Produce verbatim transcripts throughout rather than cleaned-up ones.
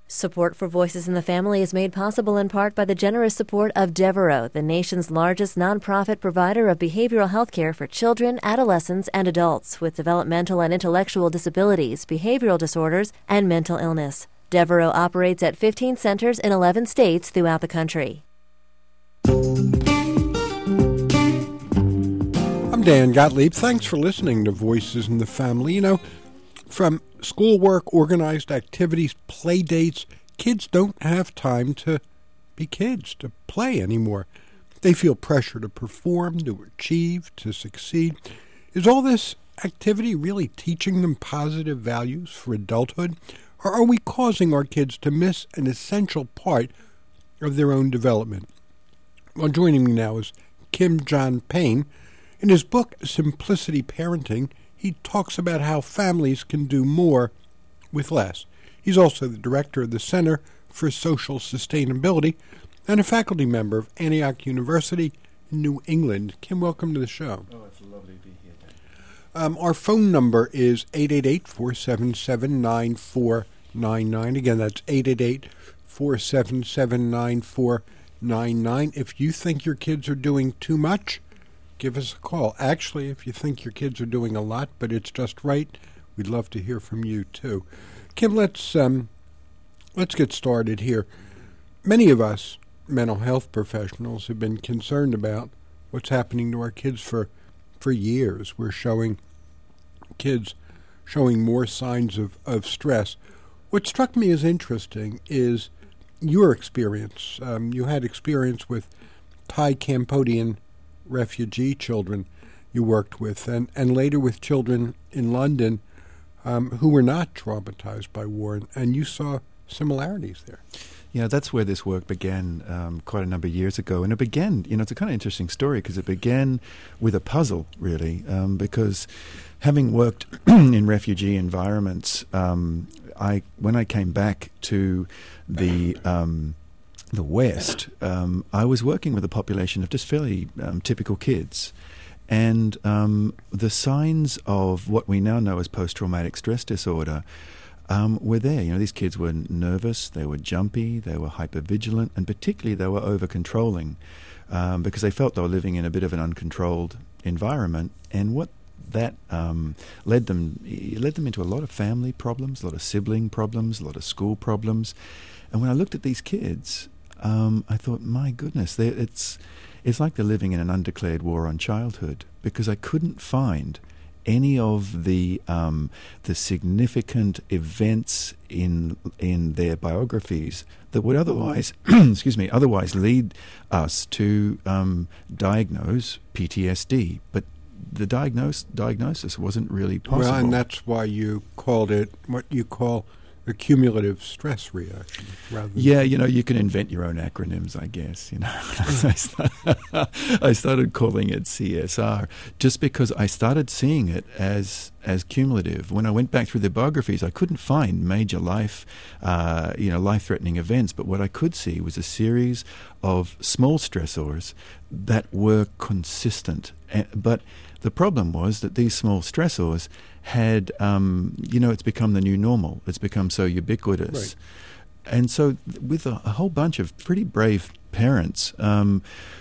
Support for Voices in the Family is made possible in part by the generous support of Devereaux, the nation's largest nonprofit provider of behavioral health care for children, adolescents, and adults with developmental and intellectual disabilities, behavioral disorders, and mental illness. Devereaux operates at fifteen centers in eleven states throughout the country. I'm Dan Gottlieb. Thanks for listening to Voices in the Family. You know, from schoolwork, organized activities, play dates, kids don't have time to be kids, to play anymore. They feel pressure to perform, to achieve, to succeed. Is all this activity really teaching them positive values for adulthood? Or are we causing our kids to miss an essential part of their own development? Well, joining me now is Kim John Payne. In his book, Simplicity Parenting, he talks about how families can do more with less. He's also the director of the Center for Social Sustainability and a faculty member of Antioch University in New England. Kim, welcome to the show. Oh, it's lovely to be here, Dan. Um, our phone number is eight eight eight, four seven seven, nine four nine nine. Again, that's eight eight eight, four seven seven, nine four nine nine. If you think your kids are doing too much, give us a call. Actually, if you think your kids are doing a lot, but it's just right, we'd love to hear from you too. Kim, let's um, let's get started here. Many of us mental health professionals have been concerned about what's happening to our kids for for years. We're showing kids showing more signs of, of stress. What struck me as interesting is your experience. Um, you had experience with Thai Cambodian refugee children you worked with, and, and later with children in London um, who were not traumatized by war, and, and you saw similarities there. Yeah, that's where this work began um, quite a number of years ago. And it began, you know, it's a kind of interesting story because it began with a puzzle, really, um, because having worked in refugee environments, um, I when I came back to the um, the West, um, I was working with a population of just fairly um, typical kids. And um, the signs of what we now know as post-traumatic stress disorder um, were there. You know, these kids were nervous, they were jumpy, they were hypervigilant, and particularly they were over-controlling um, because they felt they were living in a bit of an uncontrolled environment. And what that um, led them it led them into a lot of family problems, a lot of sibling problems, a lot of school problems. And when I looked at these kids, Um, I thought, my goodness, it's it's like they're living in an undeclared war on childhood, because I couldn't find any of the um, the significant events in in their biographies that would otherwise, excuse me, otherwise lead us to um, diagnose P T S D. But the diagnose, diagnosis wasn't really possible. Well, and that's why you called it what you call a cumulative stress reaction. Rather than yeah, you know, you can invent your own acronyms, I guess. You know, I, started, I started calling it C S R just because I started seeing it as as cumulative. When I went back through the biographies, I couldn't find major life, uh, you know, life-threatening events. But what I could see was a series of small stressors that were consistent. But the problem was that these small stressors had, um, you know, it's become the new normal. It's become so ubiquitous. Right. And so with a, a whole bunch of pretty brave parents, um,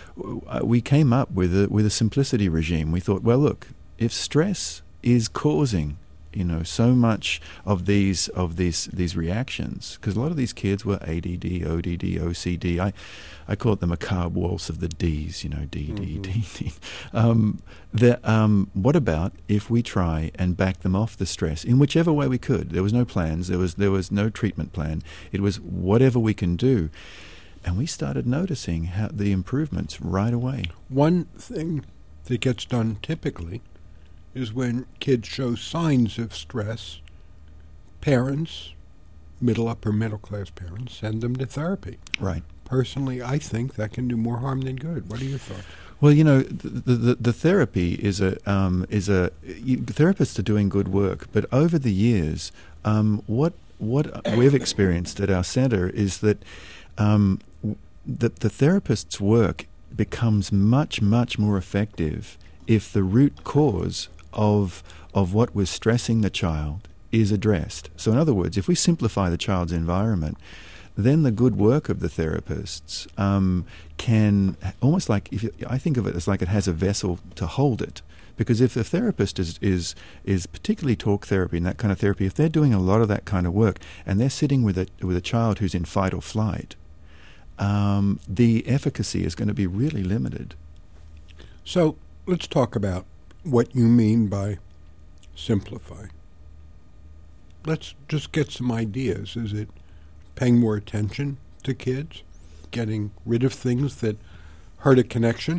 we came up with a, with a simplicity regime. We thought, well, look, if stress is causing, you know, so much of these of these these reactions, because a lot of these kids were A D D, O D D, O C D. I, I call it the macabre waltz of the D's, you know, D, D, mm-hmm. D, D. Um, the, um, what about if we try and back them off the stress in whichever way we could? There was no plans. There was there was no treatment plan. It was whatever we can do. And we started noticing how the improvements right away. One thing that gets done typically is when kids show signs of stress, parents, middle, upper, middle class parents, send them to therapy. Right. Personally, I think that can do more harm than good. What are your thoughts? Well, you know, the the, the therapy is a um, is a you, therapists are doing good work, but over the years, um, what what we've experienced at our center is that um, the the therapist's work becomes much much more effective if the root cause of of what was stressing the child is addressed. So in other words, if we simplify the child's environment, then the good work of the therapists um, can almost like, if you, I think of it as like it has a vessel to hold it. Because if the therapist is, is is particularly talk therapy and that kind of therapy, if they're doing a lot of that kind of work and they're sitting with a with a child who's in fight or flight, um, the efficacy is going to be really limited. So let's talk about what you mean by simplify. Let's just get some ideas. Is it paying more attention to kids, getting rid of things that hurt a connection?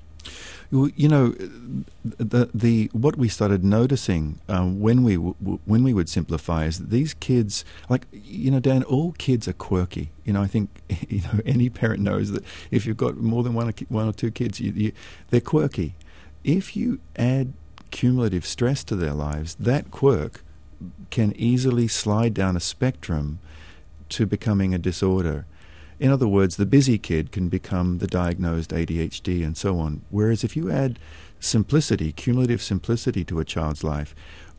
You know, the the what we started noticing um, when we w- when we would simplify is that these kids, like you know, Dan, all kids are quirky. You know, I think you know any parent knows that if you've got more than one or, one or two kids, you, you, they're quirky. If you add cumulative stress to their lives, that quirk can easily slide down a spectrum to becoming a disorder. In other words, the busy kid can become the diagnosed A D H D and so on. Whereas if you add simplicity, cumulative simplicity to a child's life,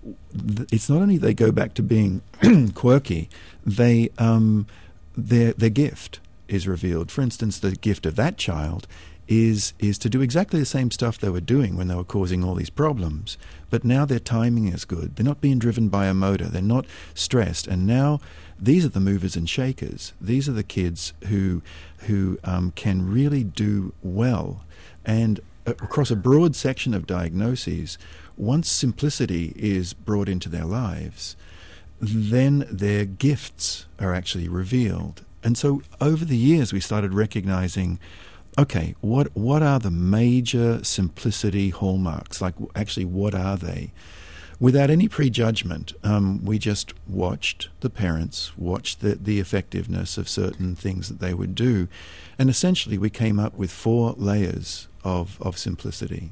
it's not only they go back to being quirky, they um, their their gift is revealed. For instance, the gift of that child is is to do exactly the same stuff they were doing when they were causing all these problems, but now their timing is good. They're not being driven by a motor. They're not stressed, and now these are the movers and shakers. These are the kids who who um, can really do well. And across a broad section of diagnoses, once simplicity is brought into their lives, then their gifts are actually revealed. And so over the years, we started recognizing, okay, what what are the major simplicity hallmarks? Like, actually, what are they? Without any prejudgment, um, we just watched the parents, watched the, the effectiveness of certain things that they would do, and essentially we came up with four layers of, of simplicity.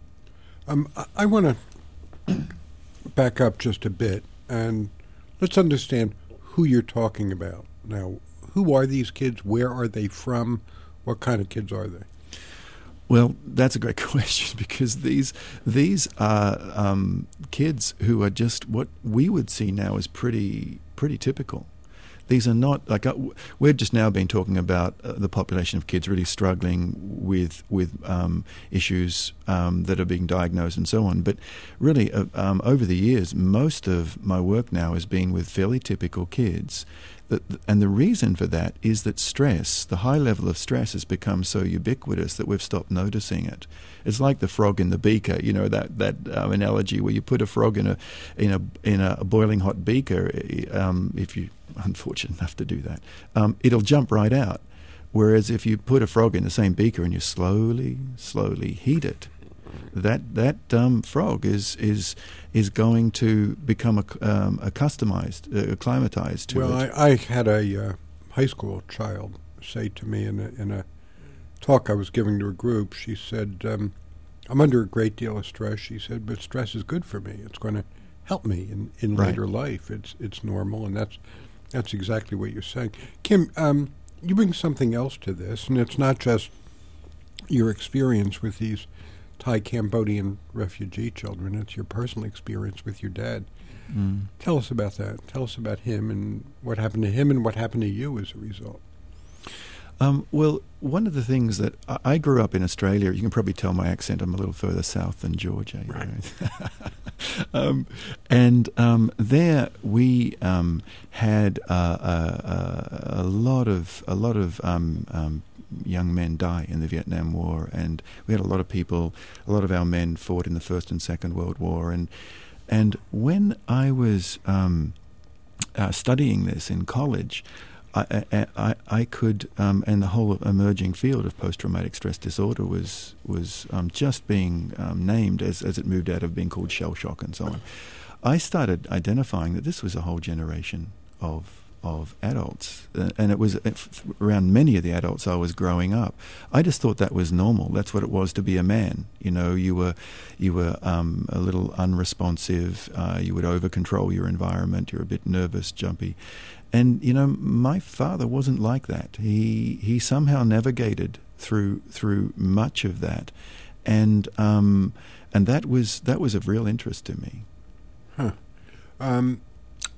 Um, I, I want to back up just a bit, and let's understand who you're talking about. Now, who are these kids? Where are they from? What kind of kids are they? Well, that's a great question, because these these are um, kids who are just what we would see now as pretty pretty typical. These are not like uh, we're just now been talking about uh, the population of kids really struggling with with um, issues um, that are being diagnosed and so on. But really, uh, um, over the years, most of my work now has been with fairly typical kids. That, and the reason for that is that stress, the high level of stress, has become so ubiquitous that we've stopped noticing it. It's like the frog in the beaker, you know, that that um, analogy where you put a frog in a in a in a boiling hot beaker. Um, if you're unfortunate enough to do that, um, it'll jump right out. Whereas if you put a frog in the same beaker and you slowly, slowly heat it, that that um, frog is is is going to become a, um, a customized, uh, acclimatized to well, it. Well, I, I had a uh, high school child say to me in a, in a talk I was giving to a group. She said, um, "I'm under a great deal of stress." She said, "But stress is good for me. It's going to help me in, in Right. later life. It's it's normal," and that's that's exactly what you're saying, Kim. Um, you bring something else to this, and it's not just your experience with these Thai Cambodian refugee children. It's your personal experience with your dad. Mm. Tell us about that. Tell us about him and what happened to him and what happened to you as a result. Um, well, one of the things that I, I grew up in Australia, you can probably tell my accent, I'm a little further south than Georgia. You Right. know. um, and um, there we um, had uh, a, a, a lot of a lot of um, um, young men die in the Vietnam War, and we had a lot of people. A lot of our men fought in the First and Second World War, and and when I was um, uh, studying this in college, I, I, I, I could, um, and the whole emerging field of post-traumatic stress disorder was was um, just being um, named as, as it moved out of being called shell shock and so on. I started identifying that this was a whole generation of of adults, uh, and it was around many of the adults I was growing up. I just thought that was normal. That's what it was to be a man. You know, you were you were um, a little unresponsive. Uh, you would over control your environment. You're a bit nervous, jumpy. And, you know, my father wasn't like that. He he somehow navigated through through much of that, and um, and that was that was of real interest to me. Huh. Um,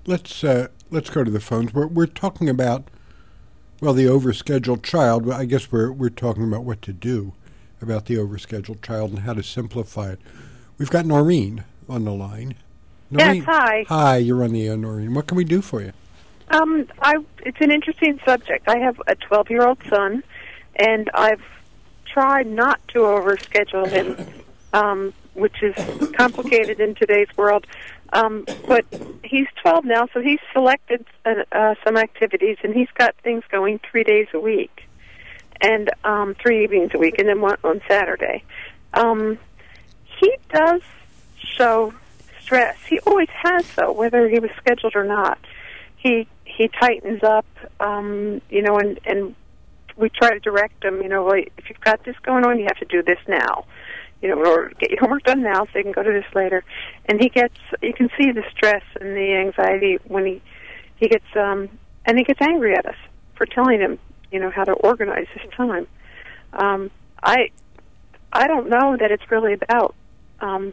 let's uh, let's go to the phones. We're we're talking about, well, the overscheduled child. Well, I guess we're we're talking about what to do about the overscheduled child and how to simplify it. We've got Noreen on the line. Noreen, yes, hi. Hi, you're on the air, Noreen. What can we do for you? Um, I it's an interesting subject. I have a twelve-year-old son, and I've tried not to overschedule him, um, which is complicated in today's world. Um, but he's twelve now, so he's selected uh, uh, some activities, and he's got things going three days a week, and um, three evenings a week, and then one on Saturday. Um, he does show stress. He always has, though, whether he was scheduled or not. He he tightens up, um, you know, and, and we try to direct him, you know, like, if you've got this going on, you have to do this now, you know, or get your homework done now so you can go to this later. And he gets, you can see the stress and the anxiety when he, he gets, um, and he gets angry at us for telling him, you know, how to organize his time. Um, I, I don't know that it's really about um,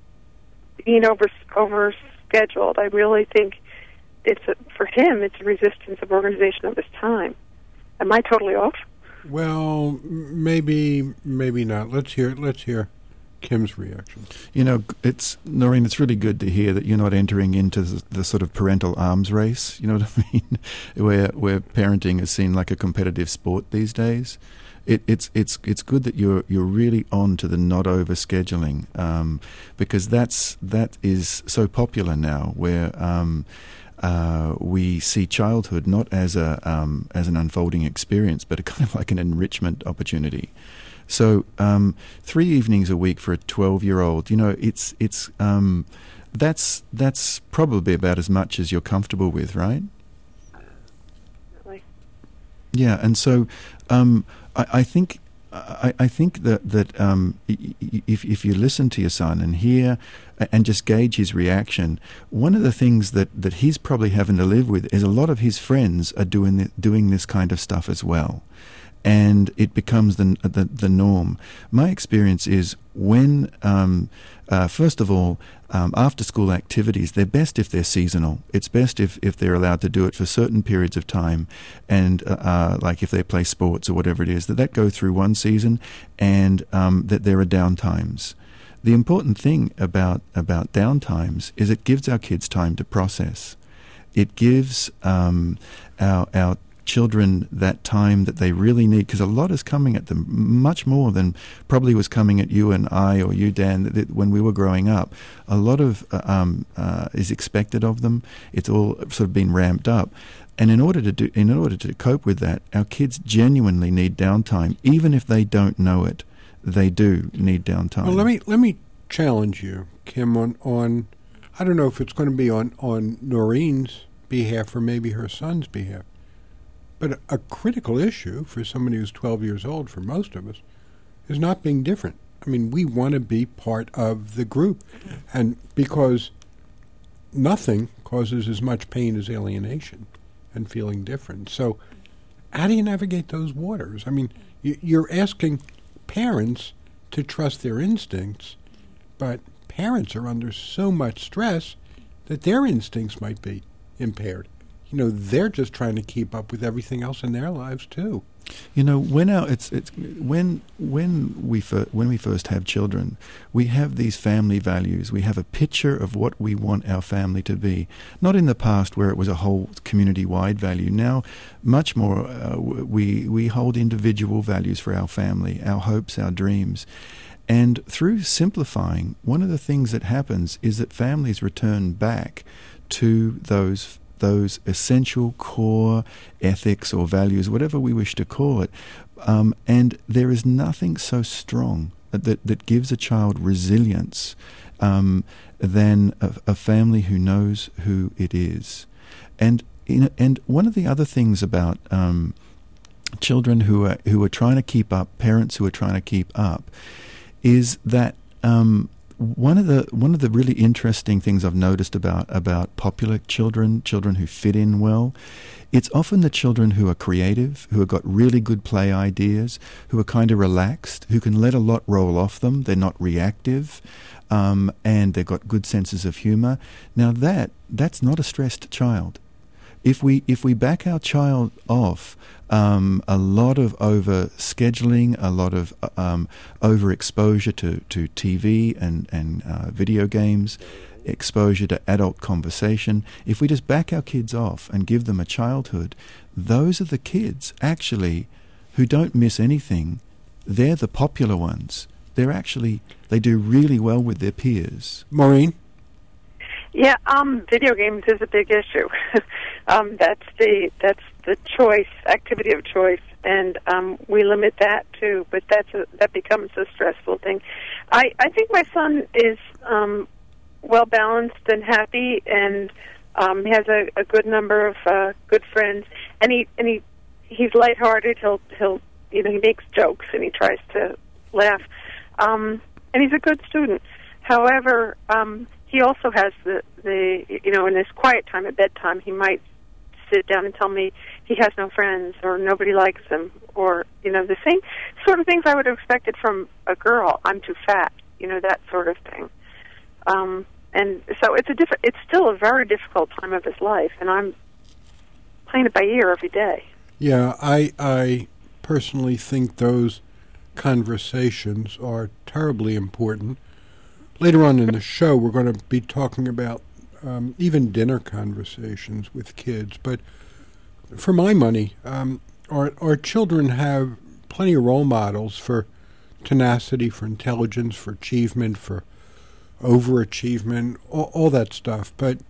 being over over scheduled. I really think it's a, for him, it's a resistance of organization of his time. Am I totally off? Well, maybe, maybe not. Let's hear. Let's hear Kim's reaction. You know, it's Noreen. It's really good to hear that you're not entering into the, the sort of parental arms race. You know what I mean? where where parenting is seen like a competitive sport these days. It, it's it's it's good that you're you're really on to the not over scheduling, um, because that's that is so popular now. Where um, uh, we see childhood not as a um, as an unfolding experience, but a kind of like an enrichment opportunity. So um, three evenings a week for a twelve-year-old, you know, it's it's um, that's that's probably about as much as you're comfortable with, right? Really? Yeah, and so um, I, I think I, I think that that um, if if you listen to your son and hear and just gauge his reaction, one of the things that, that he's probably having to live with is a lot of his friends are doing the, doing this kind of stuff as well. And it becomes the, the the norm. My experience is when, um, uh, first of all, um, after-school activities, they're best if they're seasonal. It's best if, if they're allowed to do it for certain periods of time, and uh, uh, like if they play sports or whatever it is, that that go through one season, and um, that there are downtimes. The important thing about about downtimes is it gives our kids time to process. It gives um, our our children that time that they really need, because a lot is coming at them, much more than probably was coming at you and I or you, Dan, that, that when we were growing up. A lot of uh, um, uh, is expected of them. It's all sort of been ramped up, and in order to do, in order to cope with that, our kids genuinely need downtime, even if they don't know it. They do need downtime. Well, let me let me challenge you, Kim, on on. I don't know if it's going to be on on Noreen's behalf or maybe her son's behalf. But a, a critical issue for somebody who's twelve years old, for most of us, is not being different. I mean, we want to be part of the group. And because nothing causes as much pain as alienation and feeling different. So how do you navigate those waters? I mean, you, you're asking parents to trust their instincts, but parents are under so much stress that their instincts might be impaired. You know, they're just trying to keep up with everything else in their lives too. You know, when our it's it's when when we fir- when we first have children, we have these family values. We have a picture of what we want our family to be. Not in the past where it was a whole community-wide value. Now, much more uh, we we hold individual values for our family, our hopes, our dreams. And through simplifying, one of the things that happens is that families return back to those those essential core ethics or values, whatever we wish to call it. Um, and there is nothing so strong that, that gives a child resilience um, than a, a family who knows who it is. And in, and one of the other things about um, children who are who are trying to keep up, parents who are trying to keep up, is that um, one of the one of the really interesting things I've noticed about about popular children, children who fit in well, it's often the children who are creative, who have got really good play ideas, who are kind of relaxed, who can let a lot roll off them. They're not reactive, um, and they've got good senses of humour. Now that that's not a stressed child. If we if we back our child off um, a lot of over scheduling, a lot of um, overexposure to, to T V and and uh, video games, exposure to adult conversation, if we just back our kids off and give them a childhood, those are the kids actually who don't miss anything. They're the popular ones. They're actually they do really well with their peers. Maureen? Yeah, um, video games is a big issue. um, that's the that's the choice, activity of choice, and um, we limit that too. But that's a, that becomes a stressful thing. I, I think my son is um, well balanced and happy, and um, has a, a good number of uh, good friends. And he and he he's lighthearted. He'll he'll you know he makes jokes and he tries to laugh. Um, and he's a good student. However, um, he also has the, the, you know, in his quiet time at bedtime, he might sit down and tell me he has no friends or nobody likes him or, you know, the same sort of things I would have expected from a girl. I'm too fat, you know, that sort of thing. Um, and so it's a diff- it's still a very difficult time of his life, and I'm playing it by ear every day. Yeah, I, I personally think those conversations are terribly important. Later on in the show, we're going to be talking about um, even dinner conversations with kids. But for my money, um, our, our children have plenty of role models for tenacity, for intelligence, for achievement, for overachievement, all, all that stuff. But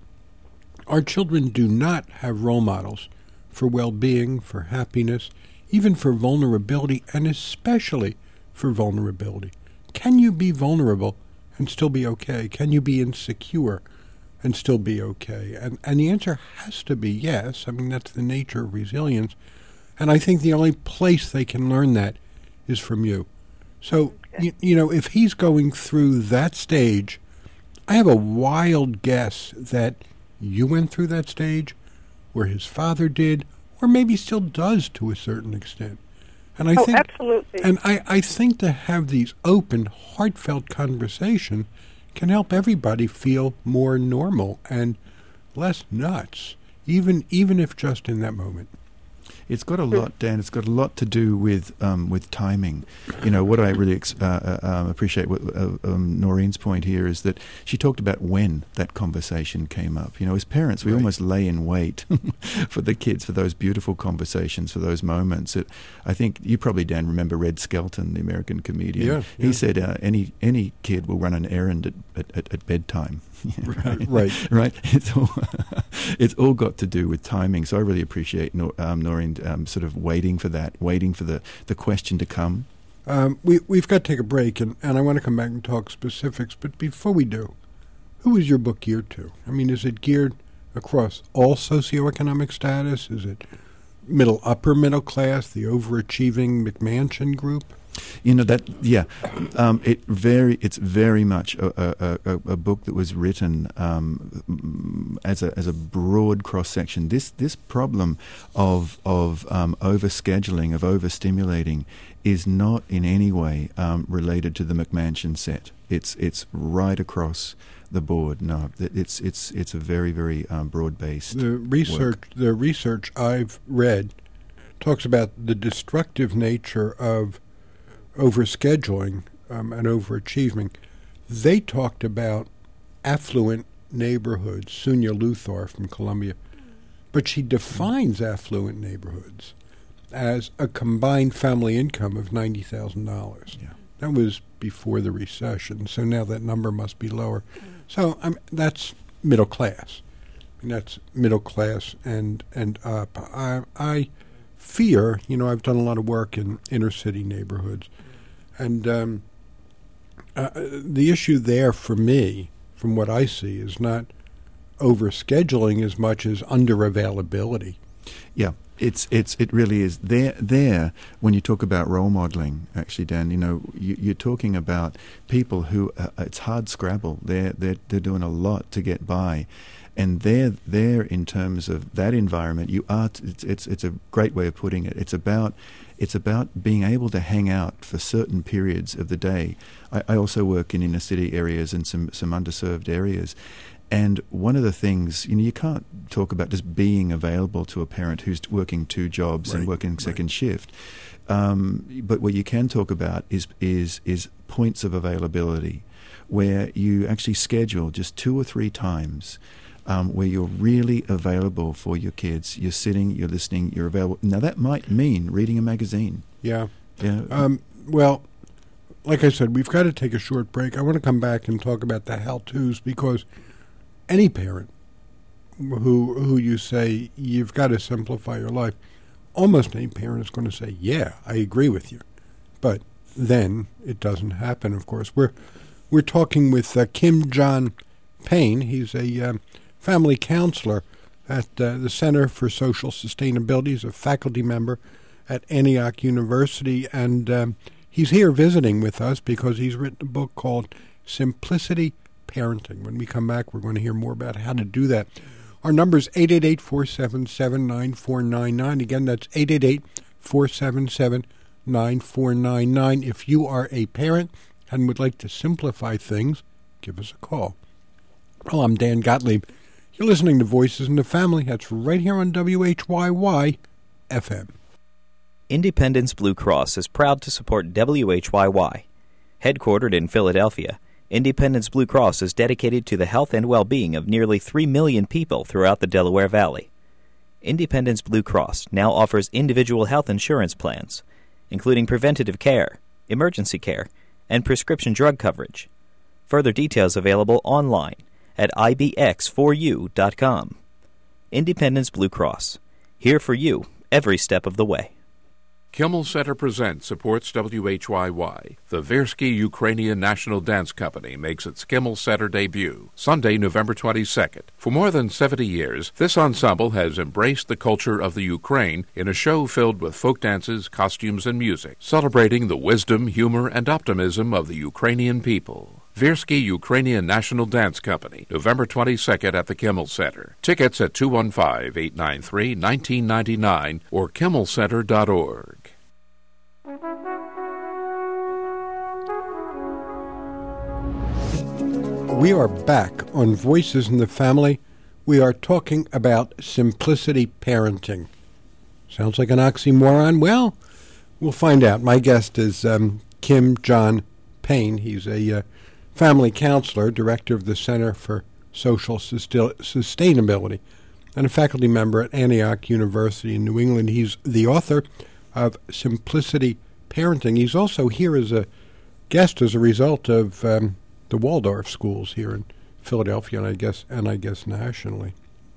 our children do not have role models for well-being, for happiness, even for vulnerability, and especially for vulnerability. Can you be vulnerable and still be okay? Can you be insecure and still be okay? And and the answer has to be yes. I mean, that's the nature of resilience. And I think the only place they can learn that is from you. So, okay. you, you know, if he's going through that stage, I have a wild guess that you went through that stage, or his father did, or maybe still does to a certain extent. And I oh, think, absolutely. And I, I think to have these open, heartfelt conversations can help everybody feel more normal and less nuts, even even if just in that moment. It's got a lot, Dan. It's got a lot to do with um, with timing. You know, what I really ex- uh, uh, um, appreciate with uh, um, Noreen's point here is that she talked about when that conversation came up. You know, as parents, we right. almost lay in wait for the kids for those beautiful conversations, for those moments. It, I think you probably, Dan, remember Red Skelton, the American comedian. Yeah, he yeah. said uh, any any kid will run an errand at, at, at, at bedtime. right, right. right. It's all it's all got to do with timing. So I really appreciate Nor, um, Noreen um, sort of waiting for that, waiting for the, the question to come. Um, we we've got to take a break, and, and I want to come back and talk specifics. But before we do, who is your book geared to? I mean, is it geared across all socioeconomic status? Is it middle, upper middle class, the overachieving McMansion group? You know that, yeah. Um, it very, it's very much a, a, a, a book that was written um, as a as a broad cross section. This this problem of of um, overscheduling, of overstimulating, is not in any way um, related to the McMansion set. It's it's right across the board. No, it's it's it's a very very um, broad based. The research work. the research I've read talks about the destructive nature of overscheduling um, and overachieving. They talked about affluent neighborhoods. Sunya Luthar from Columbia, but she defines affluent neighborhoods as a combined family income of ninety thousand dollars. Yeah. That was before the recession, so now that number must be lower. So um, that's middle class. I mean, that's middle class and and up. I, I fear, you know, I've done a lot of work in inner city neighborhoods, and um, uh, the issue there for me, from what I see, is not overscheduling as much as under availability. Yeah. It's it's it really is there there when you talk about role modeling. Actually, Dan, you know, you, you're talking about people who uh, it's hard scrabble. They're they're they're doing a lot to get by, and they're there in terms of that environment. You are t- it's it's it's a great way of putting it. It's about it's about being able to hang out for certain periods of the day. I, I also work in inner city areas and some some underserved areas. And one of the things, you know, you can't talk about just being available to a parent who's working two jobs right, and working second right. shift. Um, but what you can talk about is is is points of availability, where you actually schedule just two or three times um, where you're really available for your kids. You're sitting, you're listening, you're available. Now that might mean reading a magazine. Yeah. Yeah. Um, well, like I said, we've got to take a short break. I want to come back and talk about the how-tos, because any parent who who you say you've got to simplify your life, almost any parent is going to say, yeah, I agree with you. But then it doesn't happen, of course. We're we're talking with uh, Kim John Payne. He's a um, family counselor at uh, the Center for Social Sustainability. He's a faculty member at Antioch University, and um, he's here visiting with us because he's written a book called Simplicity Parenting. When we come back, we're going to hear more about how to do that. Our number is eight eight eight, four seven seven, nine four nine nine. Again, that's eight eight eight, four seven seven, nine four nine nine. If you are a parent and would like to simplify things, give us a call. Well, I'm Dan Gottlieb. You're listening to Voices in the Family. That's right here on W H Y Y F M. Independence Blue Cross is proud to support W H Y Y. Headquartered in Philadelphia, Independence Blue Cross is dedicated to the health and well-being of nearly three million people throughout the Delaware Valley. Independence Blue Cross now offers individual health insurance plans, including preventative care, emergency care, and prescription drug coverage. Further details available online at I B X four U dot com. Independence Blue Cross, here for you every step of the way. Kimmel Center Presents supports W H Y Y. The Versky Ukrainian National Dance Company makes its Kimmel Center debut, Sunday, November twenty-second. For more than seventy years, this ensemble has embraced the culture of the Ukraine in a show filled with folk dances, costumes, and music, celebrating the wisdom, humor, and optimism of the Ukrainian people. Versky Ukrainian National Dance Company, November twenty-second at the Kimmel Center. Tickets at two one five, eight nine three, one nine nine nine or kimmel center dot org. We are back on Voices in the Family. We are talking about simplicity parenting. Sounds like an oxymoron? Well, we'll find out. My guest is um, Kim John Payne. He's a uh, family counselor, director of the Center for Social Susti- Sustainability, and a faculty member at Antioch University in New England. He's the author of Simplicity Parenting. He's also here as a guest as a result of um, the Waldorf schools here in Philadelphia, and I guess and I guess nationally.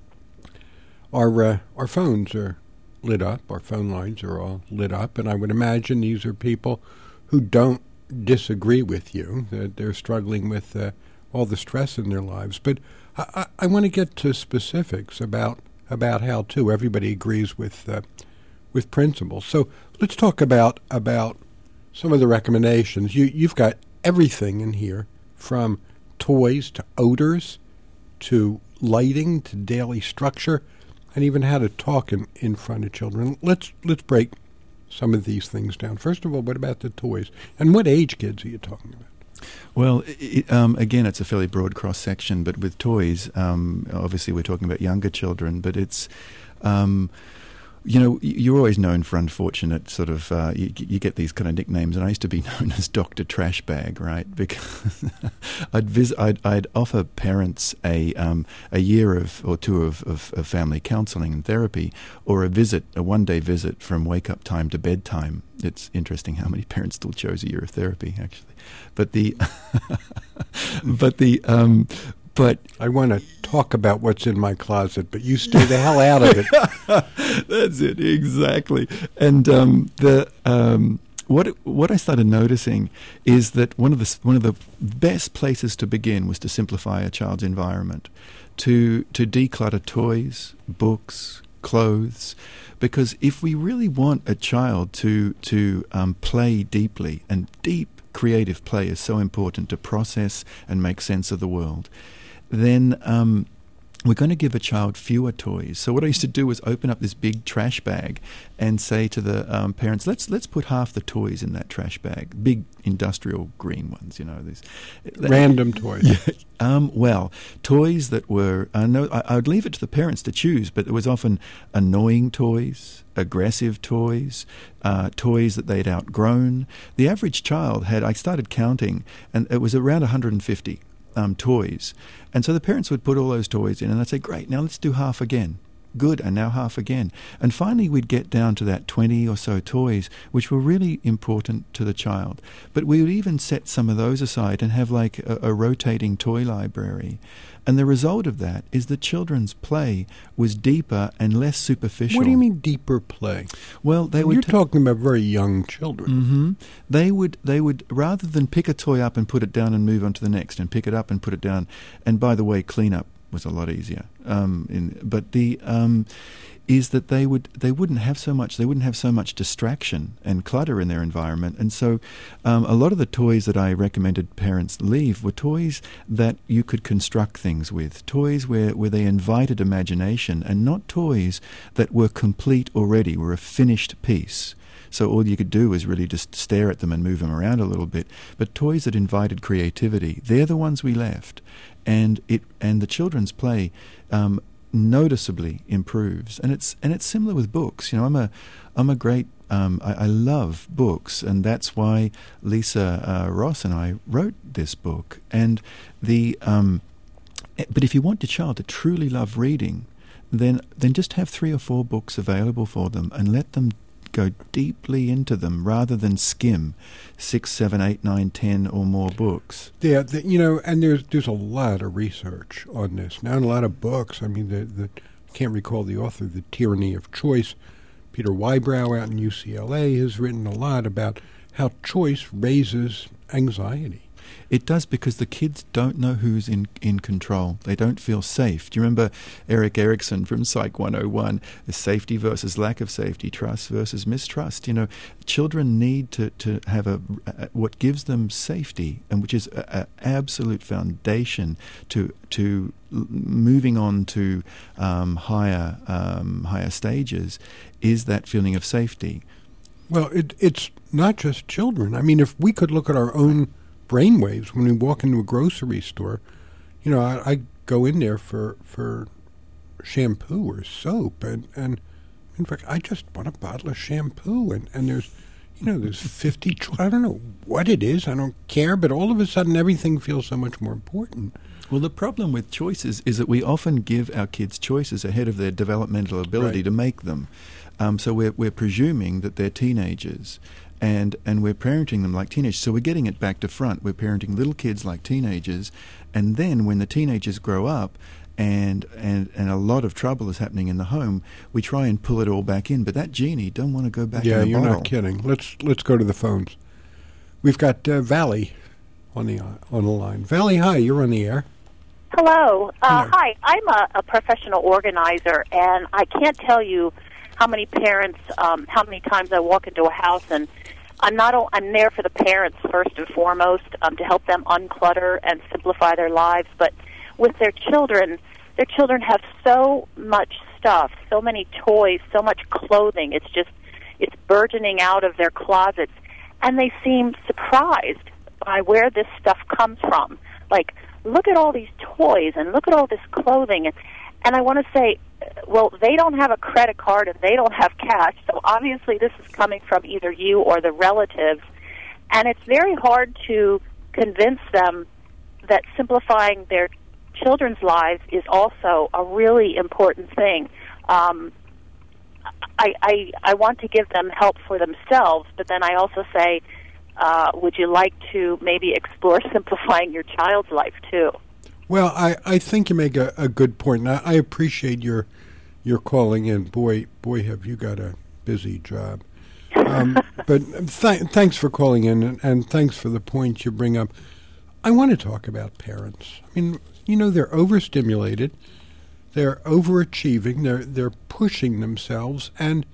Our uh, our phones are lit up. Our phone lines are all lit up, and I would imagine these are people who don't disagree with you. They're, they're struggling with uh, all the stress in their lives. But I, I, I want to get to specifics about about how to. Everybody agrees with uh, with principles. So let's talk about about some of the recommendations. You you've got everything in here, from toys to odors to lighting to daily structure, and even how to talk in, in front of children. Let's let's break some of these things down. First of all, what about the toys? And what age kids are you talking about? Well, it, um, again, it's a fairly broad cross-section, but with toys, um, obviously we're talking about younger children, but it's... Um, You know, you're always known for unfortunate sort of, uh, you, you get these kind of nicknames, and I used to be known as Doctor Trashbag, right? Because I'd, vis- I'd I'd offer parents a um, a year of or two of, of, of family counseling and therapy, or a visit, a one-day visit from wake-up time to bedtime. It's interesting how many parents still chose a year of therapy, actually. But the, but the, um, but I want to talk about what's in my closet, but you stay the hell out of it. That's it, exactly. And um, the um, what what I started noticing is that one of the one of the best places to begin was to simplify a child's environment, to to declutter toys, books, clothes. Because if we really want a child to, to um, play deeply, and deep creative play is so important to process and make sense of the world, then um, we're going to give a child fewer toys. So what I used to do was open up this big trash bag and say to the um, parents, let's let's put half the toys in that trash bag, big industrial green ones, you know. These Random toys. Yeah. Um, well, toys that were, uh, no, I, I would leave it to the parents to choose, but it was often annoying toys, aggressive toys, uh, toys that they'd outgrown. The average child had, I started counting, and it was around one hundred fifty. Um, toys. And so the parents would put all those toys in and they'd say, great, now let's do half again. Good, and now half again. And finally we'd get down to that twenty or so toys, which were really important to the child. But we would even set some of those aside and have like a, a rotating toy library. And the result of that is the children's play was deeper and less superficial. What do you mean deeper play? Well, they would You're ta- talking about very young children. Mm-hmm. They would, they would, rather than pick a toy up and put it down and move on to the next, and pick it up and put it down, and by the way, clean up was a lot easier. Um, in, but the um, is that they would they wouldn't have so much they wouldn't have so much distraction and clutter in their environment, and so um, a lot of the toys that I recommended parents leave were toys that you could construct things with, toys where, where they invited imagination, and not toys that were complete already, were a finished piece. So all you could do was really just stare at them and move them around a little bit. But toys that invited creativity, they're the ones we left. And it and the children's play um, noticeably improves. And it's and it's similar with books. You know, I'm a I'm a great um, I, I love books, and that's why Lisa uh, Ross and I wrote this book. And the um, but if you want your child to truly love reading, then then just have three or four books available for them and let them go deeply into them rather than skim six, seven, eight, nine, ten or more books. Yeah, the, you know, and there's there's a lot of research on this now, and a lot of books. I mean, the the I can't recall the author, The Tyranny of Choice. Peter Wybrow out in U C L A has written a lot about how choice raises anxiety. It does, because the kids don't know who's in, in control. They don't feel safe. Do you remember Eric Erickson from Psych one oh one, the safety versus lack of safety, trust versus mistrust? You know, children need to, to have a, a what gives them safety, and which is an absolute foundation to to moving on to um, higher um, higher stages, is that feeling of safety. Well, it, it's not just children. I mean, if we could look at our own brainwaves when we walk into a grocery store, you know, I, I go in there for for shampoo or soap, and, and in fact, I just bought a bottle of shampoo, and, and there's, you know, there's fifty, I don't know what it is, I don't care, but all of a sudden everything feels so much more important. Well, the problem with choices is that we often give our kids choices ahead of their developmental ability Right. to make them. Um, so we're we're presuming that they're teenagers. And and we're parenting them like teenagers. So we're getting it back to front. We're parenting little kids like teenagers. And then when the teenagers grow up and and, and a lot of trouble is happening in the home, we try and pull it all back in. But that genie don't want to go back Yeah, in the you're bottle. not kidding. Let's let's go to the phones. We've got uh, Valley on the uh, on the line. Valley, hi, you're on the air. Hello. Uh, Hello. Hi, I'm a, a professional organizer, and I can't tell you how many parents, um, how many times I walk into a house, and I'm not. o- I'm there for the parents first and foremost, um, to help them unclutter and simplify their lives. But with their children, their children have so much stuff, so many toys, so much clothing. It's just, it's burgeoning out of their closets, and they seem surprised by where this stuff comes from. Like, look at all these toys and look at all this clothing. And, and I want to say, well, they don't have a credit card and they don't have cash, so obviously this is coming from either you or the relatives. And it's very hard to convince them that simplifying their children's lives is also a really important thing. Um, I, I, I want to give them help for themselves, but then I also say, uh, would you like to maybe explore simplifying your child's life too? Well, I, I think you make a, a good point. And I, I appreciate your your calling in. Boy, boy, have you got a busy job. Um, but th- thanks for calling in, and, and thanks for the points you bring up. I want to talk about parents. I mean, you know, they're overstimulated. they're overachieving, they're they're pushing themselves, and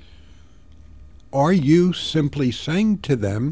are you simply saying to them,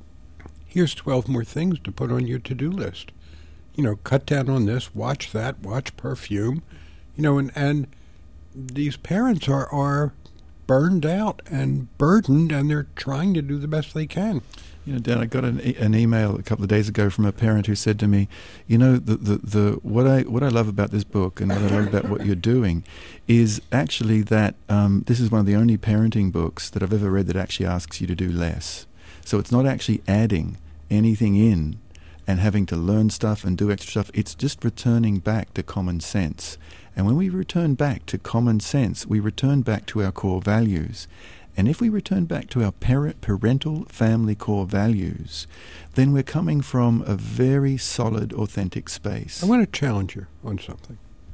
here's twelve more things to put on your to-do list? You know, cut down on this, watch that, watch perfume, you know, and, and these parents are, are burned out and burdened, and they're trying to do the best they can. You know, Dan, I got an, e- an email a couple of days ago from a parent who said to me, you know, the, the, the what I what I love about this book and what I love about what you're doing is actually that um, this is one of the only parenting books that I've ever read that actually asks you to do less. So it's not actually adding anything in and having to learn stuff and do extra stuff. It's just returning back to common sense. And when we return back to common sense, we return back to our core values. And if we return back to our parent, parental family core values, then we're coming from a very solid, authentic space. I want to challenge you on something.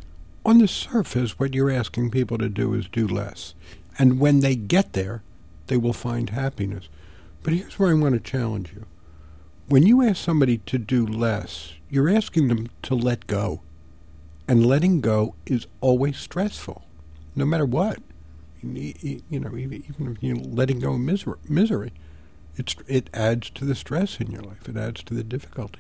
On the surface, what you're asking people to do is do less. And when they get there, they will find happiness. But here's where I want to challenge you. When you ask somebody to do less, you're asking them to let go. And letting go is always stressful, no matter what. You know, even if you're letting go of misery, misery it's, it adds to the stress in your life. It adds to the difficulty.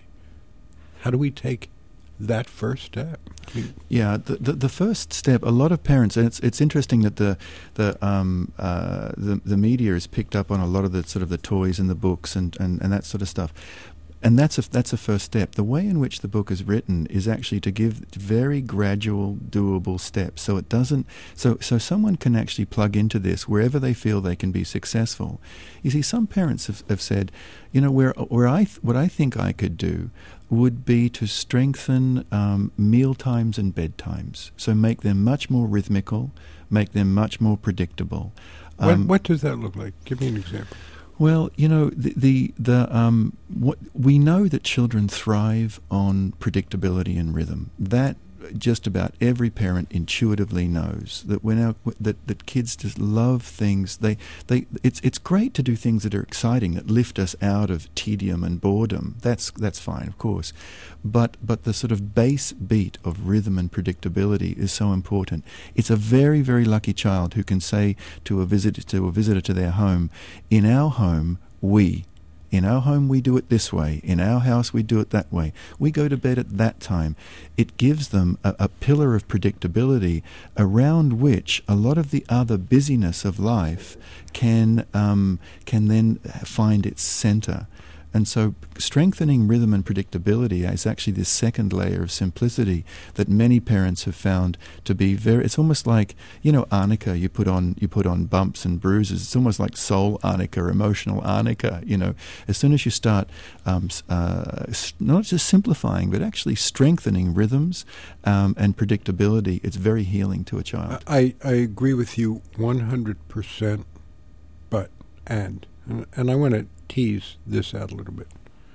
How do we take that first step? I mean, yeah, the, the the first step. A lot of parents, and it's it's interesting that the the um uh the the media has picked up on a lot of the sort of the toys and the books and, and, and that sort of stuff. And that's a, that's a first step. The way in which the book is written is actually to give very gradual, doable steps. So it doesn't. So so someone can actually plug into this wherever they feel they can be successful. You see, some parents have, have said, you know, where where I th- what I think I could do would be to strengthen um, meal times and bedtimes. So make them much more rhythmical, make them much more predictable. Um, what, what does that look like? Give me an example. Well, you know, the the, the um, what we know that children thrive on predictability and rhythm. That just about every parent intuitively knows that when our that, that kids just love things. They they it's it's great to do things that are exciting, that lift us out of tedium and boredom. That's that's fine, of course, but but the sort of base beat of rhythm and predictability is so important. It's a very very lucky child who can say to a visitor to a visitor to their home, in our home we. In our home, we do it this way. In our house, we do it that way. We go to bed at that time. It gives them a, a pillar of predictability around which a lot of the other busyness of life can um, can then find its center. And so strengthening rhythm and predictability is actually this second layer of simplicity that many parents have found to be very, it's almost like, you know, arnica, you put on you put on bumps and bruises. It's almost like soul arnica, emotional arnica, you know. As soon as you start um, uh, not just simplifying, but actually strengthening rhythms um, and predictability, it's very healing to a child. I, I agree with you one hundred percent, but, and, and, and I want to tease this out a little bit.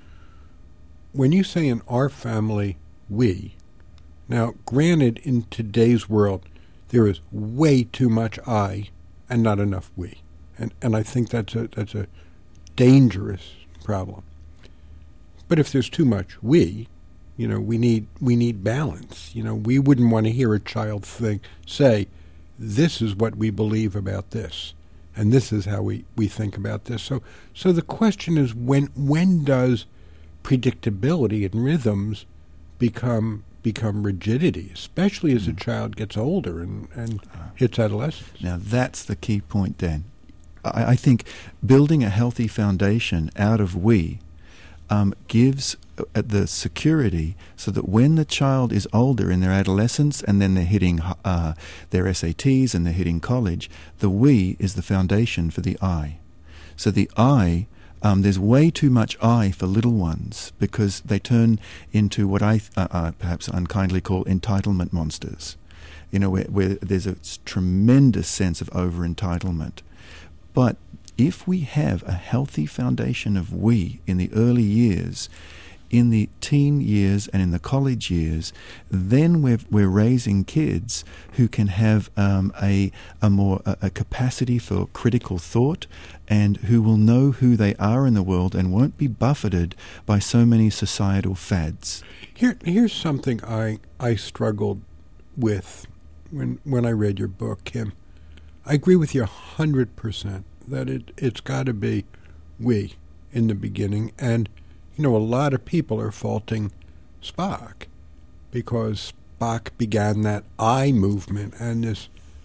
When you say in our family, we, now granted in today's world there is way too much I and not enough we. And and I think that's a that's a dangerous problem. But if there's too much we, you know, we need we need balance. You know, we wouldn't want to hear a child think say, this is what we believe about this. And this is how we, we think about this. So so the question is, when when does predictability and rhythms become become rigidity, especially as a child gets older and, and hits adolescence? Now that's the key point, Dan. I, I think building a healthy foundation out of we um, gives uh, the security so that when the child is older in their adolescence and then they're hitting uh, their S A Ts and they're hitting college, the we is the foundation for the I. So the I, um, there's way too much I for little ones because they turn into what I uh, uh, perhaps unkindly call entitlement monsters. You know, where, where there's a tremendous sense of over-entitlement. But if we have a healthy foundation of we in the early years, in the teen years and in the college years, then we're, we're raising kids who can have um, a, a more a, a capacity for critical thought and who will know who they are in the world and won't be buffeted by so many societal fads. Here, here's something I, I struggled with when when I read your book, Kim. I agree with you one hundred percent that it, it's got to be we in the beginning. And, you know, a lot of people are faulting Spock because Spock began that I movement and this,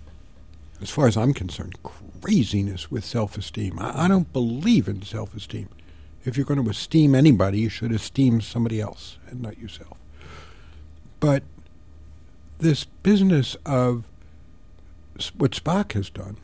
as far as I'm concerned, craziness with self-esteem. I, I don't believe in self-esteem. If you're going to esteem anybody, you should esteem somebody else and not yourself. But this business of what Spock has done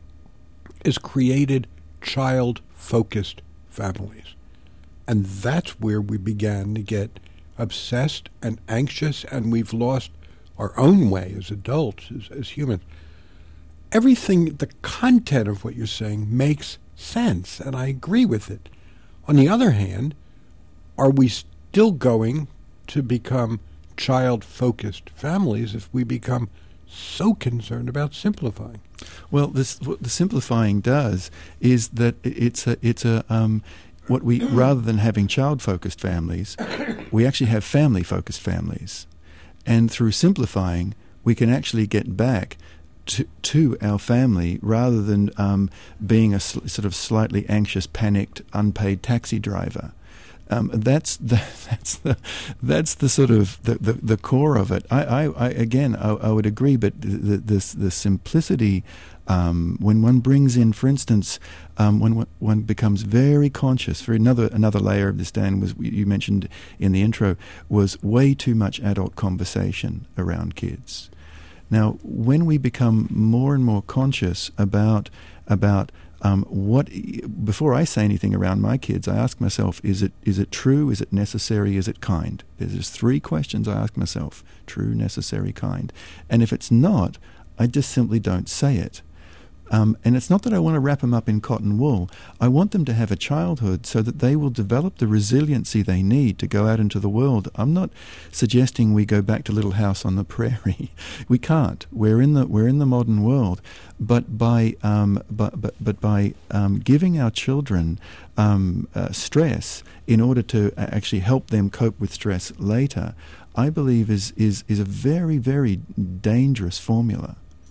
is created child-focused families. And that's where we began to get obsessed and anxious, and we've lost our own way as adults, as, as humans. Everything, the content of what you're saying makes sense, and I agree with it. On the other hand, are we still going to become child-focused families if we become so concerned about simplifying? Well, this, what the simplifying does is that it's a it's a um, what we rather than having child-focused families, we actually have family-focused families, and through simplifying, we can actually get back to to our family rather than um, being a sl- sort of slightly anxious, panicked, unpaid taxi driver. Um, that's the that's the that's the sort of the, the, the core of it. I, I, I again I, I would agree, but the the, the simplicity um, when one brings in, for instance, um, when one, one becomes very conscious. For another another layer of this, Dan, was you mentioned in the intro, was way too much adult conversation around kids. Now, when we become more and more conscious about about Um, what before I say anything around my kids, I ask myself: Is it is it true? Is it necessary? Is it kind? There's three questions I ask myself: true, necessary, kind. And if it's not, I just simply don't say it. Um, and it's not that I want to wrap them up in cotton wool. I want them to have a childhood so that they will develop the resiliency they need to go out into the world. I'm not suggesting we go back to Little House on the Prairie. We can't. We're in the we're in the modern world. But by um, but but but by um, giving our children um, uh, stress in order to actually help them cope with stress later, I believe is is is a very very dangerous formula.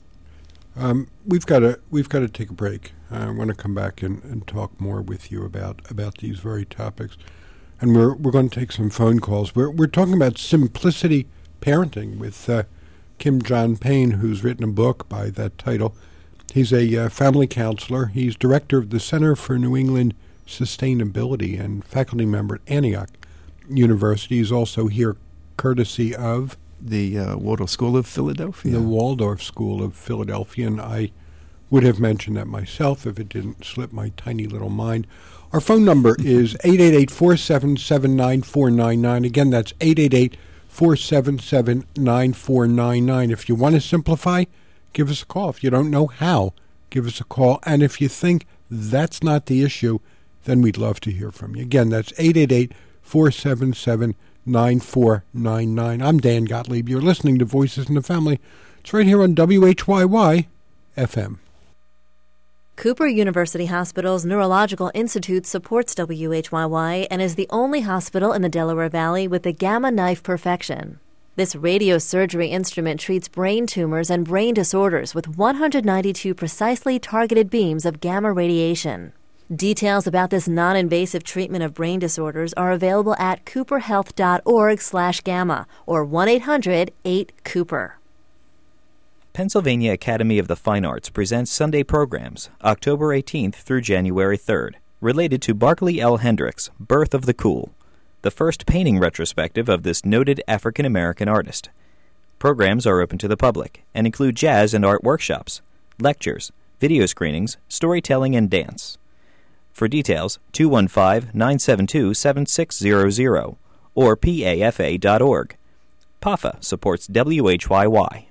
Um, we've got to we've got to take a break. I want to come back and, and talk more with you about, about these very topics, and we're we're going to take some phone calls. We're we're talking about simplicity parenting with uh, Kim John Payne, who's written a book by that title. He's a uh, family counselor. He's director of the Center for New England Sustainability and faculty member at Antioch University. He's also here courtesy of the uh, Waldorf School of Philadelphia. The Waldorf School of Philadelphia, and I would have mentioned that myself if it didn't slip my tiny little mind. Our phone number is eight eight eight, four seven seven, nine four nine nine. Again, that's eight eight eight, four seven seven, nine four nine nine. If you want to simplify, give us a call. If you don't know how, give us a call. And if you think that's not the issue, then we'd love to hear from you. Again, that's eight eight eight, four seven seven, nine four nine nine. I'm Dan Gottlieb. You're listening to Voices in the Family. It's right here on W H Y Y F M. Cooper University Hospital's Neurological Institute supports W H Y Y and is the only hospital in the Delaware Valley with the Gamma Knife Perfection. This radiosurgery instrument treats brain tumors and brain disorders with one hundred ninety-two precisely targeted beams of gamma radiation. Details about this non-invasive treatment of brain disorders are available at cooperhealth.org slash gamma or one eight hundred eight Cooper. Pennsylvania Academy of the Fine Arts presents Sunday programs October eighteenth through January third, related to Barclay L. Hendricks' Birth of the Cool, the first painting retrospective of this noted African-American artist. Programs are open to the public and include jazz and art workshops, lectures, video screenings, storytelling, and dance. For details, two one five, nine seven two, seven six zero zero or P A F A dot org. P A F A supports W H Y Y.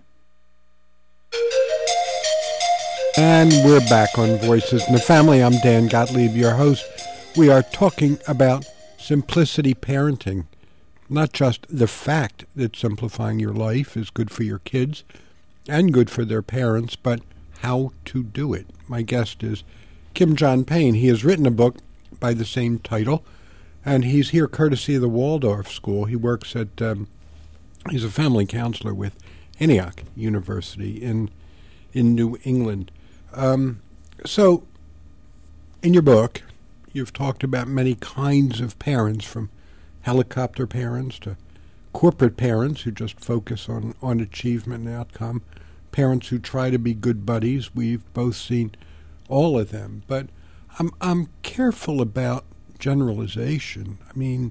And we're back on Voices in the Family. I'm Dan Gottlieb, your host. We are talking about simplicity parenting. Not just the fact that simplifying your life is good for your kids and good for their parents, but how to do it. My guest is Kim John Payne. He has written a book by the same title, and he's here courtesy of the Waldorf School. He works at, um, he's a family counselor with Antioch University in in New England. Um, so, in your book, you've talked about many kinds of parents, from helicopter parents to corporate parents who just focus on, on achievement and outcome, parents who try to be good buddies. We've both seen all of them. But I'm I'm careful about generalization. I mean,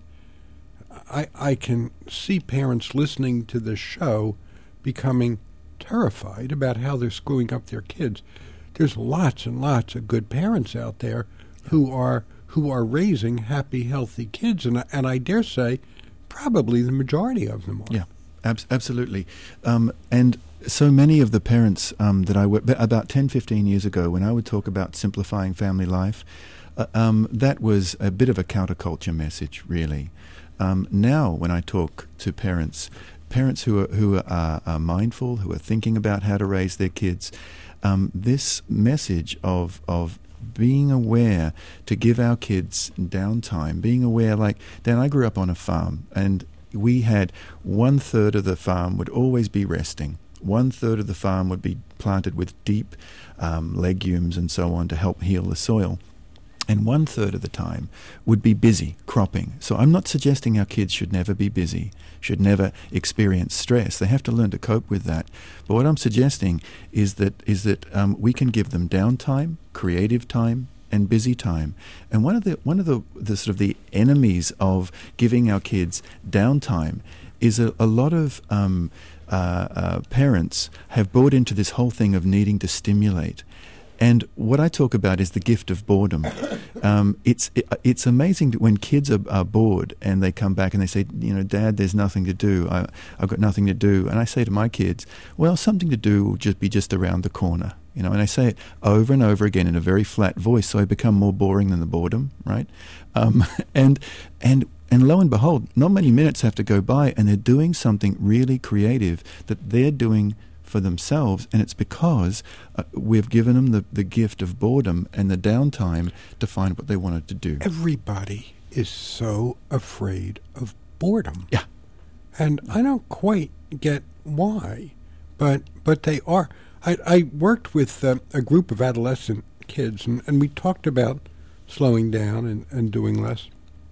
I I can see parents listening to this show becoming terrified about how they're screwing up their kids. There's lots and lots of good parents out there who are who are raising happy, healthy kids, and I, and I dare say probably the majority of them are. Yeah, ab- absolutely. Um, and so many of the parents um, that I work, about ten, fifteen years ago, when I would talk about simplifying family life, uh, um, that was a bit of a counterculture message, really. Um, now, when I talk to parents, parents who are who are, are mindful, who are thinking about how to raise their kids, um, this message of of being aware to give our kids downtime, being aware, like, Dan, I grew up on a farm, and we had one third of the farm would always be resting. One third of the farm would be planted with deep um, legumes and so on to help heal the soil. And one third of the time would be busy cropping. So I'm not suggesting our kids should never be busy, should never experience stress. They have to learn to cope with that. But what I'm suggesting is that is that um, we can give them downtime, creative time, and busy time. And one of the one of the, the sort of the enemies of giving our kids downtime is a, a lot of um, uh, uh, parents have bought into this whole thing of needing to stimulate. And what I talk about is the gift of boredom. Um, it's it, it's amazing that when kids are, are bored and they come back and they say, you know, Dad, there's nothing to do. I, I've got nothing to do. And I say to my kids, well, something to do will just be just around the corner. You know, and I say it over and over again in a very flat voice, so I become more boring than the boredom, right? Um, and and and lo and behold, not many minutes have to go by, and they're doing something really creative that they're doing for themselves, and it's because uh, we've given them the, the gift of boredom and the downtime to find what they wanted to do. Everybody is so afraid of boredom. Yeah. And I don't quite get why, but but they are. I, I worked with uh, a group of adolescent kids, and, and we talked about slowing down and, and doing less.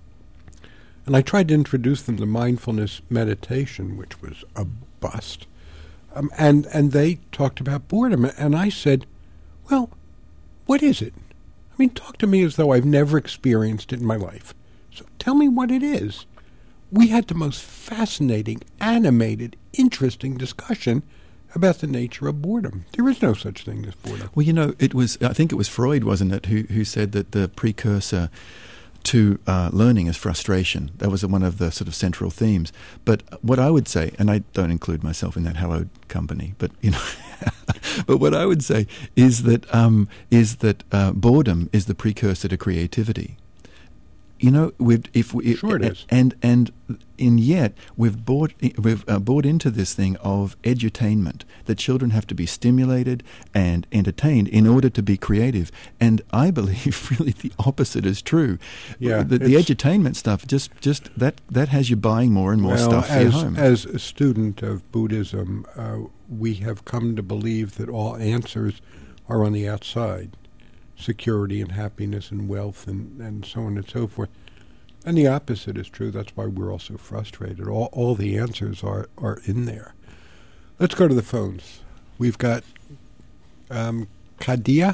And I tried to introduce them to mindfulness meditation, which was a bust. Um, and, and they talked about boredom. And I said, well, what is it? I mean, talk to me as though I've never experienced it in my life. So tell me what it is. We had the most fascinating, animated, interesting discussion about the nature of boredom. There is no such thing as boredom. Well, you know, it was, I think it was Freud, wasn't it, who, who said that the precursor to uh, learning is frustration. That was one of the sort of central themes. But what I would say, and I don't include myself in that hallowed company, but you know, but what I would say is that um, is that uh, boredom is the precursor to creativity. You know, we've if we sure it is, and and and yet we've bought we've uh, bought into this thing of edutainment, that children have to be stimulated and entertained in order to be creative. And I believe really the opposite is true. Yeah, the, the edutainment stuff just just that that has you buying more and more well, stuff for as, your home. As a student of Buddhism, uh, we have come to believe that all answers are on the outside. Security and happiness and wealth and, and so on and so forth. And the opposite is true. That's why we're all so frustrated. All all the answers are, are in there. Let's go to the phones. We've got um, Kadia.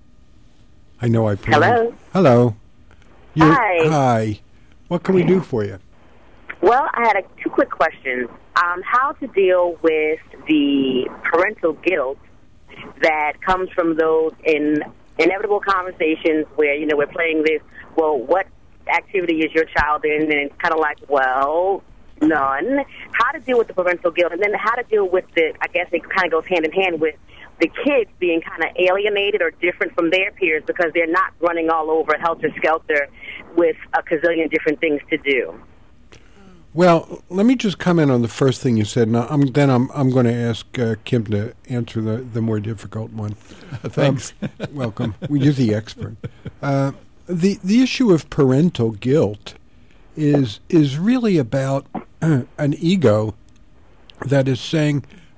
I know I pronounced. Hello. Hello. You're, Hi. Hi. What can we do for you? Well, I had a, two quick questions. Um, how to deal with the parental guilt that comes from those in inevitable conversations where, you know, we're playing this, well, what activity is your child in? And it's kind of like, well, none. How to deal with the parental guilt, and then how to deal with the, I guess it kind of goes hand in hand with the kids being kind of alienated or different from their peers because they're not running all over helter-skelter with a gazillion different things to do. Well, let me just comment on the first thing you said. Now, I'm, then I'm I'm going to ask uh, Kim to answer the, the more difficult one. Thanks. Um, welcome. Well, you're the expert. Uh, the the issue of parental guilt is is really about uh, an ego that is saying,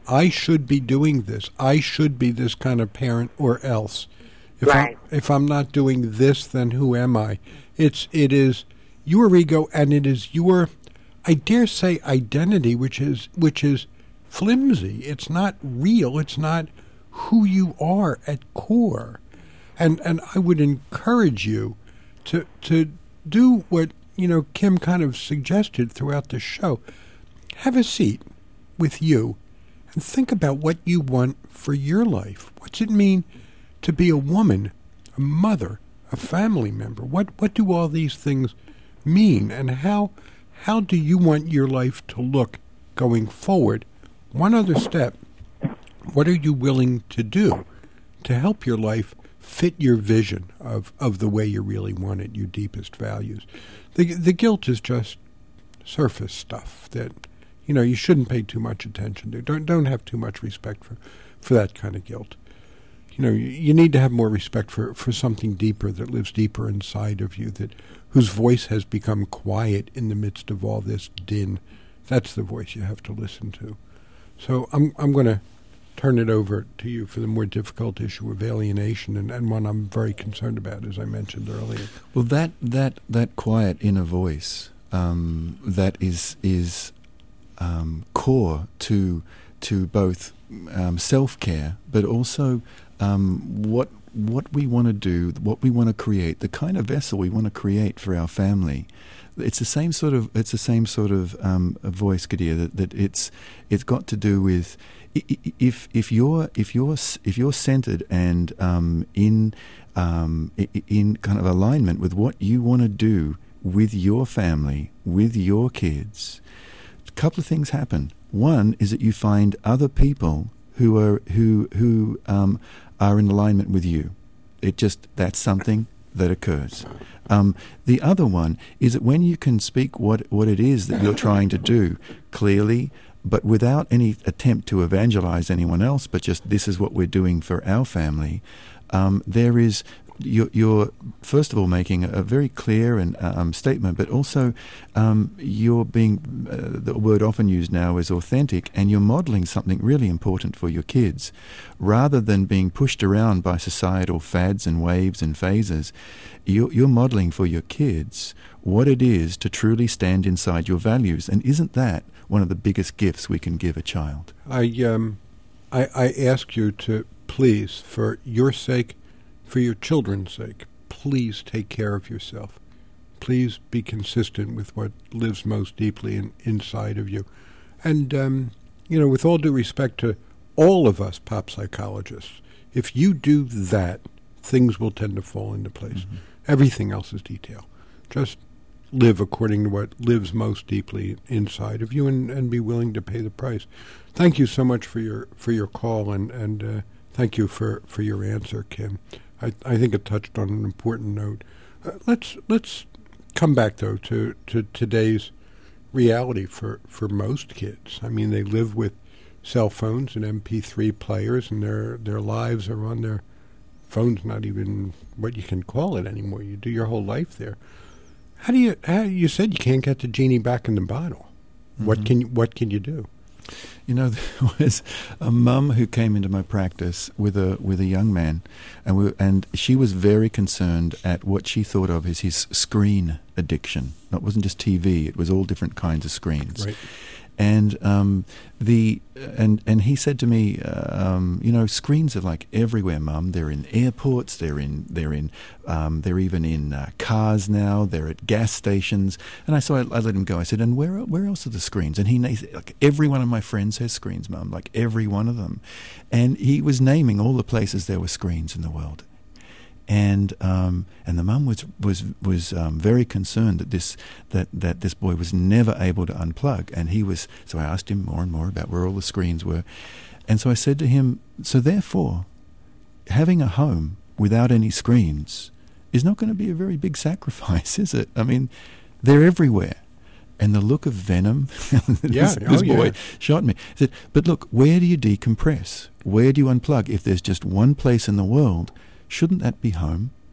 I should be doing this. I should be this kind of parent, or else. If Right. I, if I'm not doing this, then who am I? It's it is your ego, and it is your, I dare say, identity, which is which is flimsy. It's not real. It's not who you are at core. And and I would encourage you to to do what, you know, Kim kind of suggested throughout the show. Have a seat with you and think about what you want for your life. What's it mean to be a woman, a mother, a family member? What what do all these things mean, and how how do you want your life to look going forward? One other step. What are you willing to do to help your life fit your vision of, of the way you really want it, your deepest values? The the guilt is just surface stuff that, you know, you shouldn't pay too much attention to. Don't don't have too much respect for, for that kind of guilt. You know, you, you need to have more respect for, for something deeper that lives deeper inside of you, that whose voice has become quiet in the midst of all this din. That's the voice you have to listen to. So I'm I'm going to turn it over to you for the more difficult issue of alienation, and, and one I'm very concerned about, as I mentioned earlier. Well, that that that quiet inner voice um, that is is um, core to to both um, self-care, but also um, what what we want to do, what we want to create, the kind of vessel we want to create for our family. It's the same sort of it's the same sort of um, voice, Kadir. That, that it's it's got to do with if if you're if you're if you're centered and um, in um, in kind of alignment with what you want to do with your family, with your kids, a couple of things happen. One is that you find other people who are who who um, are in alignment with you. It just that's something that occurs. Um, the other one is that when you can speak what, what it is that you're trying to do clearly, but without any attempt to evangelize anyone else, but just this is what we're doing for our family, um, there is you're, you're first of all making a very clear and um, statement, but also um, you're being uh, the word often used now is authentic, and you're modeling something really important for your kids, rather than being pushed around by societal fads and waves and phases. You're, you're modeling for your kids what it is to truly stand inside your values, and isn't that one of the biggest gifts we can give a child? I um, I, I ask you to please, for your sake, for your children's sake, please take care of yourself. Please be consistent with what lives most deeply in, inside of you. And, um, you know, with all due respect to all of us pop psychologists, if you do that, things will tend to fall into place. Mm-hmm. Everything else is detail. Just live according to what lives most deeply inside of you, and, and be willing to pay the price. Thank you so much for your for your call, and, and uh, thank you for, for your answer, Kim. I, I think it touched on an important note. Uh, let's let's come back, though, to, to today's reality for, for most kids. I mean, they live with cell phones and M P three players, and their their lives are on their phones, not even what you can call it anymore. You do your whole life there. How do you, how, you said you can't get the genie back in the bottle. Mm-hmm. What can you, what can you do? You know, there was a mum who came into my practice with a with a young man, and we, and she was very concerned at what she thought of as his screen addiction. It wasn't just T V; it was all different kinds of screens. Right. And um, the and and he said to me, uh, um, you know, screens are like everywhere, Mum. They're in airports. They're in they're in um, they're even in uh, cars now. They're at gas stations. And I so I, I let him go. I said, and where where else are the screens? And he, he said, like, every one of my friends has screens, Mum. Like every one of them. And he was naming all the places there were screens in the world. And um, and the mum was was was um, very concerned that this that, that this boy was never able to unplug, and he was. So I asked him more and more about where all the screens were, and so I said to him, so therefore, having a home without any screens is not going to be a very big sacrifice, is it? I mean, they're everywhere. And the look of venom yeah, this, this oh, boy yeah. shot me. He said, but look, where do you decompress? Where do you unplug? If there's just one place in the world, shouldn't that be home?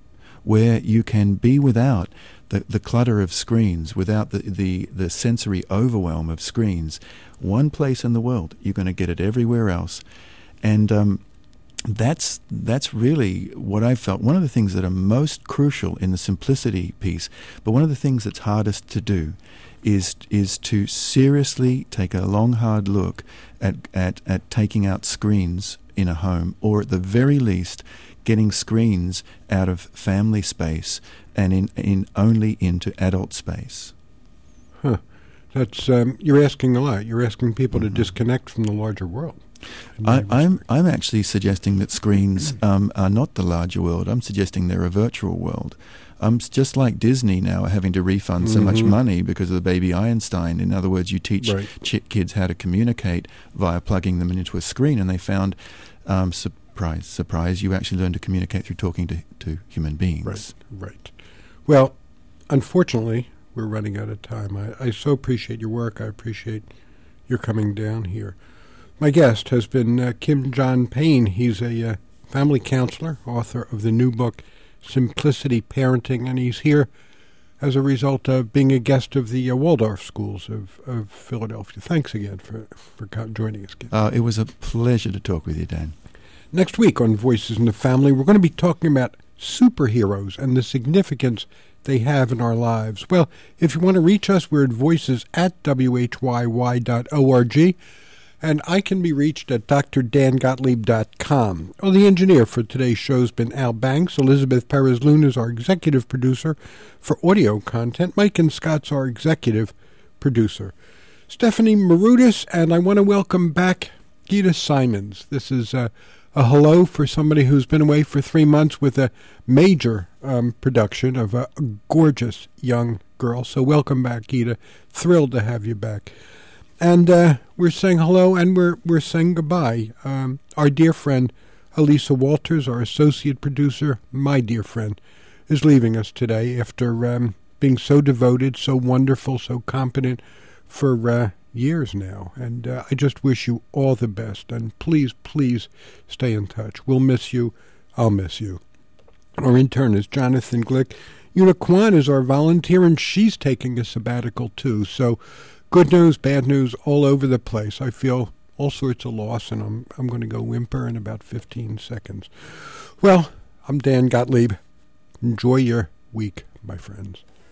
where you can be without the, the clutter of screens, without the, the, the sensory overwhelm of screens. One place in the world, you're going to get it everywhere else. And um, that's that's really what I've felt. One of the things that are most crucial in the simplicity piece, but one of the things that's hardest to do, is is to seriously take a long, hard look at, at, at taking out screens in a home, or at the very least, getting screens out of family space and in, in only into adult space. Huh. That's um, you're asking a lot. You're asking people mm-hmm. to disconnect from the larger world. I, I'm I'm actually suggesting that screens um, are not the larger world. I'm suggesting they're a virtual world. Um, it's just like Disney now having to refund so mm-hmm. much money because of the Baby Einstein. In other words, you teach right. ch- kids how to communicate via plugging them into a screen, and they found, um, surprise, surprise, you actually learn to communicate through talking to, to human beings. Right, right. Well, unfortunately, we're running out of time. I, I so appreciate your work. I appreciate your coming down here. My guest has been uh, Kim John Payne. He's a uh, family counselor, author of the new book, Simplicity Parenting, and he's here as a result of being a guest of the uh, Waldorf Schools of, of Philadelphia. Thanks again for, for joining us, Kim. Uh, it was a pleasure to talk with you, Dan. Next week on Voices in the Family, we're going to be talking about superheroes and the significance they have in our lives. Well, if you want to reach us, we're at voices at w h y y dot org. And I can be reached at d r dan gottlieb dot com. Well, the engineer for today's show has been Al Banks. Elizabeth Perez-Luna is our executive producer for audio content. Mike and Scott's our executive producer. Stephanie Marutis, and I want to welcome back Gita Simons. This is a, a hello for somebody who's been away for three months with a major um, production of a, a gorgeous young girl. So welcome back, Gita. Thrilled to have you back. And uh, we're saying hello and we're we're saying goodbye. Um, our dear friend Elisa Walters, our associate producer, my dear friend, is leaving us today after um, being so devoted, so wonderful, so competent for uh, years now. And uh, I just wish you all the best. And please, please stay in touch. We'll miss you. I'll miss you. Our intern is Jonathan Glick. Una Kwan is our volunteer, and she's taking a sabbatical too. So good news, bad news, all over the place. I feel all sorts of loss, and I'm I'm going to go whimper in about fifteen seconds. Well, I'm Dan Gottlieb. Enjoy your week, my friends.